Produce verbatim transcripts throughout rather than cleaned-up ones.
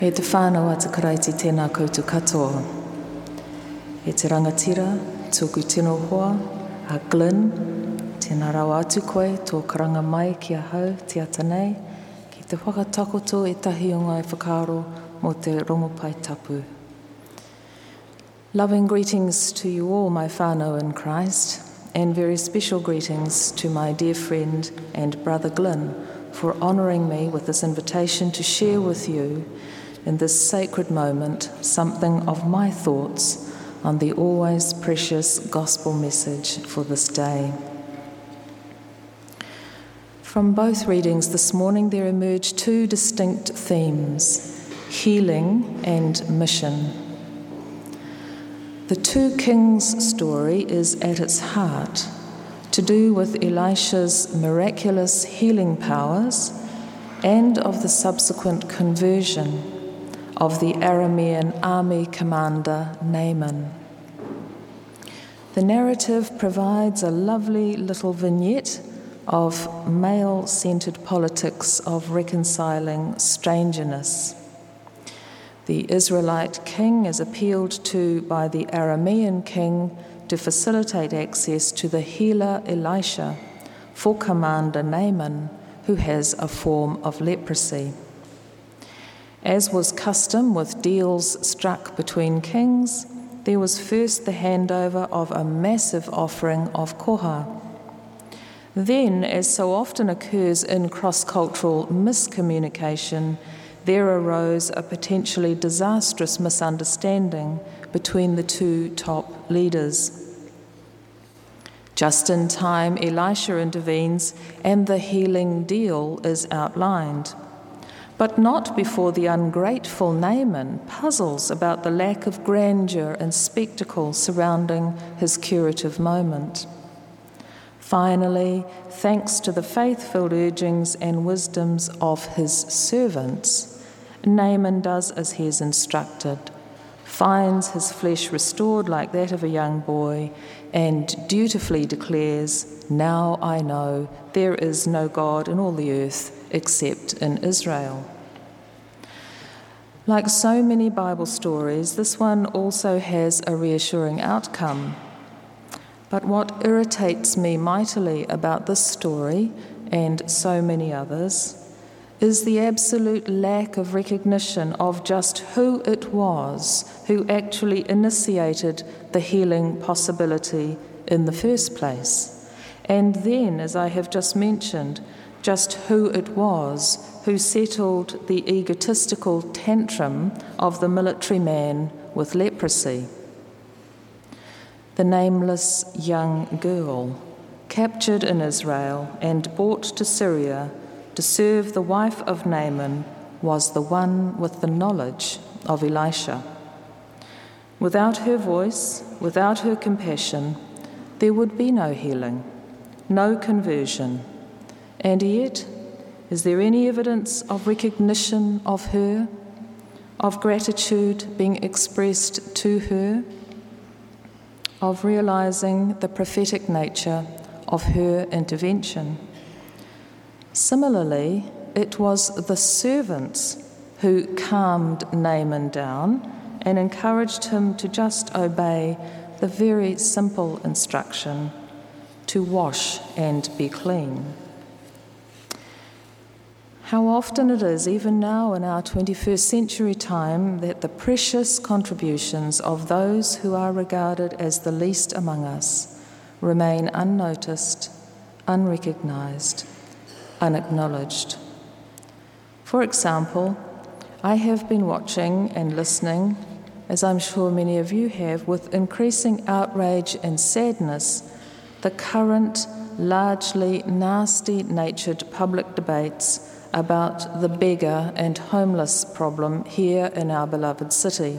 E te whānau a te karaiti tēnā koutou katoa. E te rangatira, tōku tino hoa, a Glyn, tēnā rau atu koe, tō karanga mai kia hau, te ata nei, ki te whakatakoto e tahi o ngai whakaaro mō te rongopai tapu. Loving greetings to you all, my whānau in Christ, and very special greetings to my dear friend and brother Glyn for honouring me with this invitation to share with you in this sacred moment something of my thoughts on the always precious gospel message for this day. From both readings this morning there emerge two distinct themes, healing and mission. The two kings story is at its heart to do with Elisha's miraculous healing powers and of the subsequent conversion of the Aramean army commander Naaman. The narrative provides a lovely little vignette of male-centred politics of reconciling strangeness. The Israelite king is appealed to by the Aramean king to facilitate access to the healer Elisha for Commander Naaman, who has a form of leprosy. As was custom with deals struck between kings, there was first the handover of a massive offering of koha. Then, as so often occurs in cross-cultural miscommunication, there arose a potentially disastrous misunderstanding between the two top leaders. Just in time, Elisha intervenes and the healing deal is outlined. But not before the ungrateful Naaman puzzles about the lack of grandeur and spectacle surrounding his curative moment. Finally, thanks to the faith-filled urgings and wisdoms of his servants, Naaman does as he is instructed, finds his flesh restored like that of a young boy, and dutifully declares, "Now I know there is no God in all the earth except in Israel." Like so many Bible stories, this one also has a reassuring outcome. But what irritates me mightily about this story, and so many others, is the absolute lack of recognition of just who it was who actually initiated the healing possibility in the first place. And then, as I have just mentioned, just who it was who settled the egotistical tantrum of the military man with leprosy. The nameless young girl, captured in Israel and brought to Syria to serve the wife of Naaman, was the one with the knowledge of Elisha. Without her voice, without her compassion, there would be no healing, no conversion. And yet, is there any evidence of recognition of her, of gratitude being expressed to her, of realising the prophetic nature of her intervention? Similarly, it was the servants who calmed Naaman down and encouraged him to just obey the very simple instruction to wash and be clean. How often it is, even now in our twenty-first century time, that the precious contributions of those who are regarded as the least among us remain unnoticed, unrecognised, unacknowledged. For example, I have been watching and listening, as I'm sure many of you have, with increasing outrage and sadness, the current, largely nasty-natured public debates about the beggar and homeless problem here in our beloved city.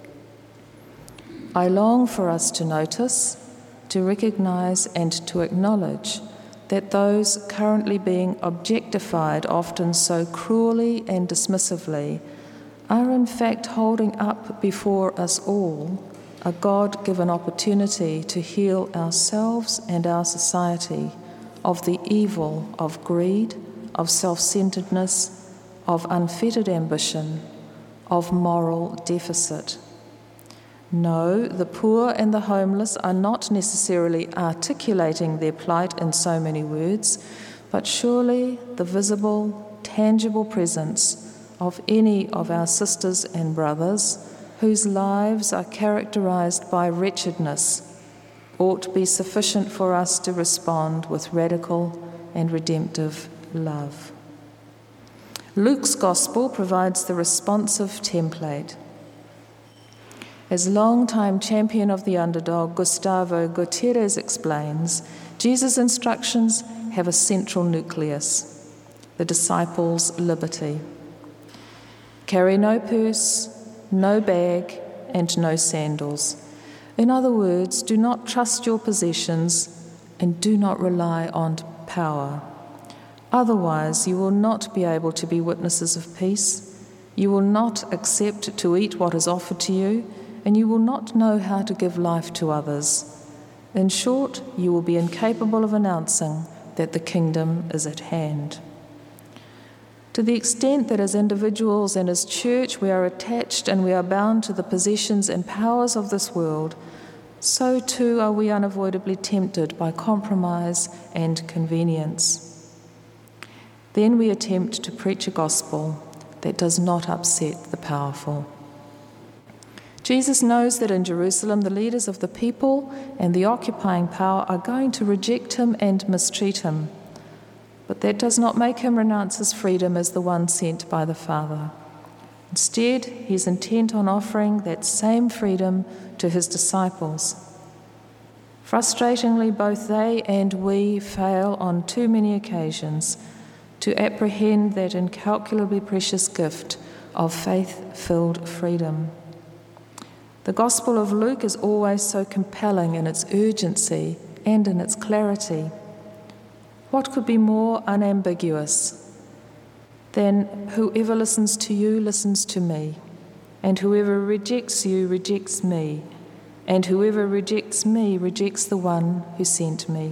I long for us to notice, to recognise and to acknowledge that those currently being objectified often so cruelly and dismissively are in fact holding up before us all a God-given opportunity to heal ourselves and our society of the evil of greed, of self-centeredness, of unfettered ambition, of moral deficit. No, the poor and the homeless are not necessarily articulating their plight in so many words, but surely the visible, tangible presence of any of our sisters and brothers whose lives are characterized by wretchedness ought be sufficient for us to respond with radical and redemptive love. Luke's Gospel provides the responsive template. As long-time champion of the underdog, Gustavo Gutierrez explains, Jesus' instructions have a central nucleus, the disciples' liberty. Carry no purse, no bag, and no sandals. In other words, do not trust your possessions and do not rely on power. Otherwise, you will not be able to be witnesses of peace. You will not accept to eat what is offered to you, and you will not know how to give life to others. In short, you will be incapable of announcing that the kingdom is at hand. To the extent that as individuals and as church we are attached and we are bound to the possessions and powers of this world, so too are we unavoidably tempted by compromise and convenience. Then we attempt to preach a gospel that does not upset the powerful. Jesus knows that in Jerusalem the leaders of the people and the occupying power are going to reject him and mistreat him. But that does not make him renounce his freedom as the one sent by the Father. Instead, he is intent on offering that same freedom to his disciples. Frustratingly, both they and we fail on too many occasions to apprehend that incalculably precious gift of faith-filled freedom. The Gospel of Luke is always so compelling in its urgency and in its clarity. What could be more unambiguous than whoever listens to you listens to me, and whoever rejects you rejects me, and whoever rejects me rejects the one who sent me.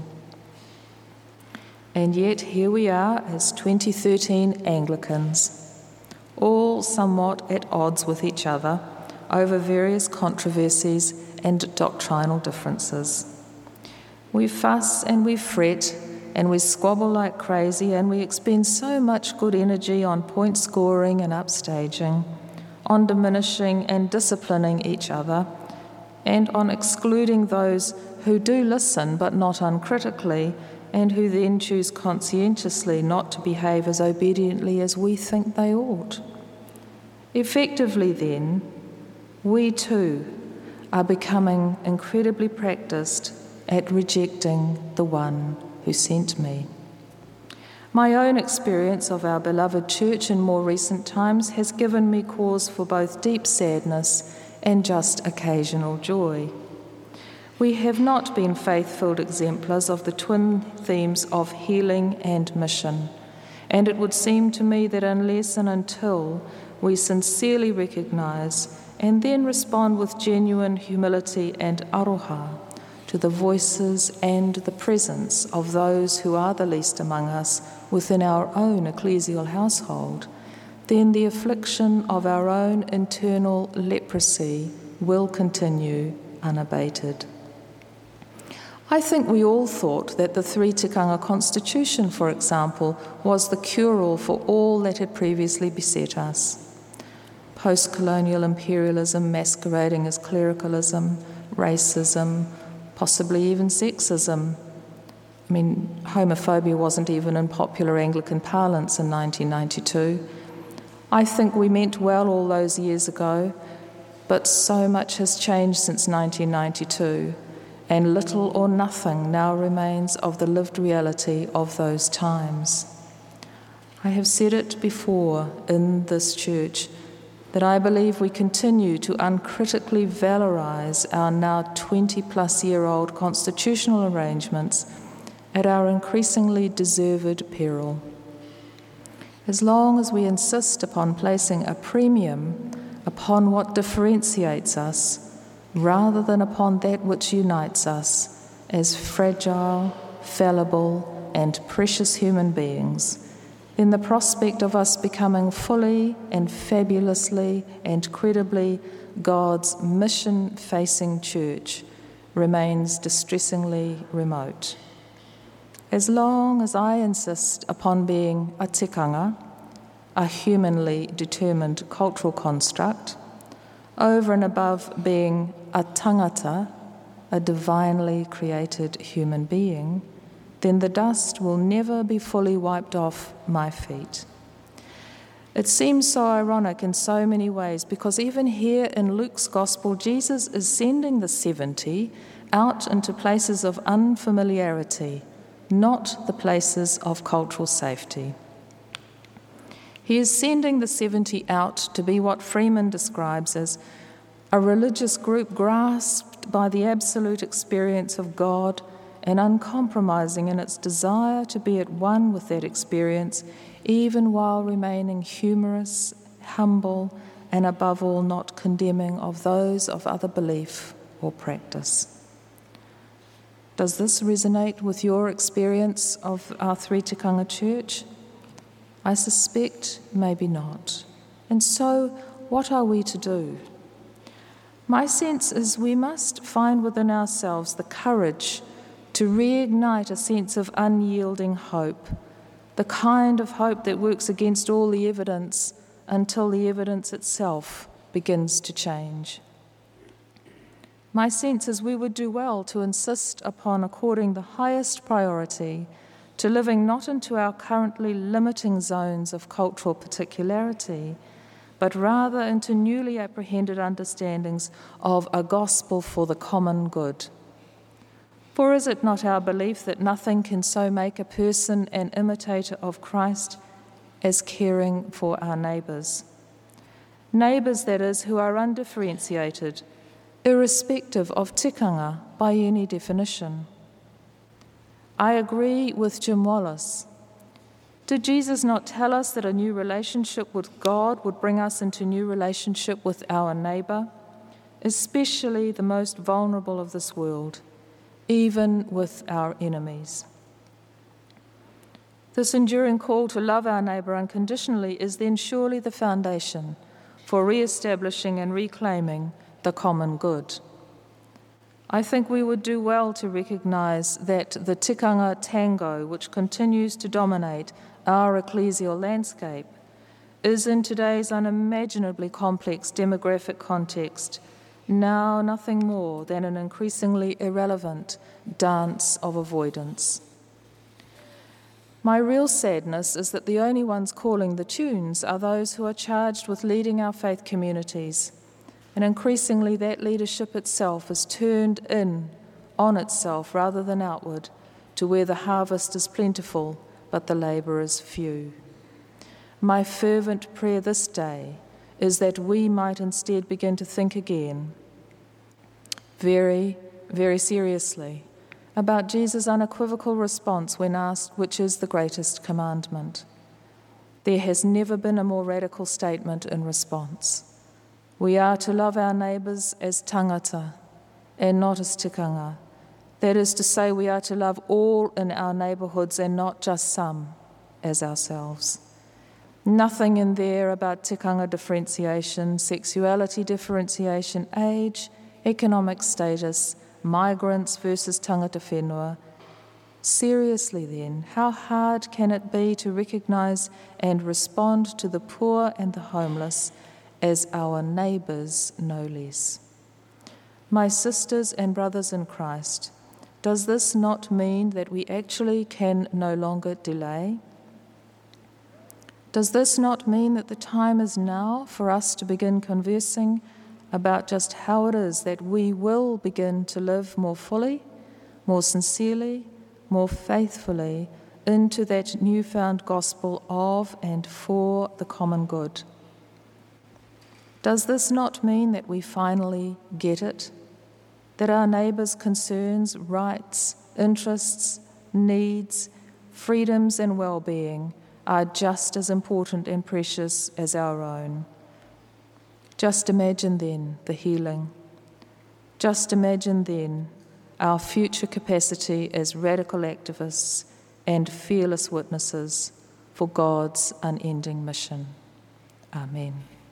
And yet here we are as twenty thirteen Anglicans, all somewhat at odds with each other over various controversies and doctrinal differences. We fuss and we fret and we squabble like crazy, and we expend so much good energy on point scoring and upstaging, on diminishing and disciplining each other, and on excluding those who do listen but not uncritically, and who then choose conscientiously not to behave as obediently as we think they ought. Effectively then, we too are becoming incredibly practiced at rejecting the one who sent me. My own experience of our beloved church in more recent times has given me cause for both deep sadness and just occasional joy. We have not been faith-filled exemplars of the twin themes of healing and mission, and it would seem to me that unless and until we sincerely recognise and then respond with genuine humility and aroha to the voices and the presence of those who are the least among us within our own ecclesial household, then the affliction of our own internal leprosy will continue unabated. I think we all thought that the Three Tikanga Constitution, for example, was the cure-all for all that had previously beset us. Post-colonial imperialism masquerading as clericalism, racism, possibly even sexism. I mean, homophobia wasn't even in popular Anglican parlance in nineteen ninety-two. I think we meant well all those years ago, but so much has changed since nineteen ninety-two, and little or nothing now remains of the lived reality of those times. I have said it before in this church that I believe we continue to uncritically valorise our now twenty-plus-year-old constitutional arrangements at our increasingly deserved peril. As long as we insist upon placing a premium upon what differentiates us rather than upon that which unites us as fragile, fallible, and precious human beings, then the prospect of us becoming fully and fabulously and credibly God's mission-facing church remains distressingly remote. As long as I insist upon being a tikanga, a humanly determined cultural construct, over and above being a tangata, a divinely created human being, then the dust will never be fully wiped off my feet. It seems so ironic in so many ways, because even here in Luke's Gospel, Jesus is sending the seventy out into places of unfamiliarity, not the places of cultural safety. He is sending the seventy out to be what Freeman describes as a religious group grasped by the absolute experience of God and uncompromising in its desire to be at one with that experience, even while remaining humorous, humble, and above all not condemning of those of other belief or practice. Does this resonate with your experience of our Three Tikanga Church? I suspect maybe not. And so, what are we to do? My sense is we must find within ourselves the courage to reignite a sense of unyielding hope, the kind of hope that works against all the evidence until the evidence itself begins to change. My sense is we would do well to insist upon according the highest priority to living not into our currently limiting zones of cultural particularity, but rather into newly apprehended understandings of a gospel for the common good. For is it not our belief that nothing can so make a person an imitator of Christ as caring for our neighbours? Neighbours, that is, who are undifferentiated, irrespective of tikanga by any definition. I agree with Jim Wallace. Did Jesus not tell us that a new relationship with God would bring us into new relationship with our neighbour, especially the most vulnerable of this world, even with our enemies? This enduring call to love our neighbour unconditionally is then surely the foundation for re-establishing and reclaiming the common good. I think we would do well to recognise that the tikanga tango, which continues to dominate our ecclesial landscape, is in today's unimaginably complex demographic context now nothing more than an increasingly irrelevant dance of avoidance. My real sadness is that the only ones calling the tunes are those who are charged with leading our faith communities, and increasingly that leadership itself is turned in on itself rather than outward to where the harvest is plentiful but the labourers few. My fervent prayer this day is that we might instead begin to think again, very, very seriously, about Jesus' unequivocal response when asked which is the greatest commandment. There has never been a more radical statement in response. We are to love our neighbours as tangata and not as tikanga. That is to say, we are to love all in our neighbourhoods and not just some as ourselves. Nothing in there about tikanga differentiation, sexuality differentiation, age, economic status, migrants versus tangata whenua. Seriously then, how hard can it be to recognise and respond to the poor and the homeless as our neighbours, no less? My sisters and brothers in Christ, does this not mean that we actually can no longer delay? Does this not mean that the time is now for us to begin conversing about just how it is that we will begin to live more fully, more sincerely, more faithfully into that newfound gospel of and for the common good? Does this not mean that we finally get it? That our neighbours' concerns, rights, interests, needs, freedoms and well-being are just as important and precious as our own? Just imagine then the healing. Just imagine then our future capacity as radical activists and fearless witnesses for God's unending mission. Amen.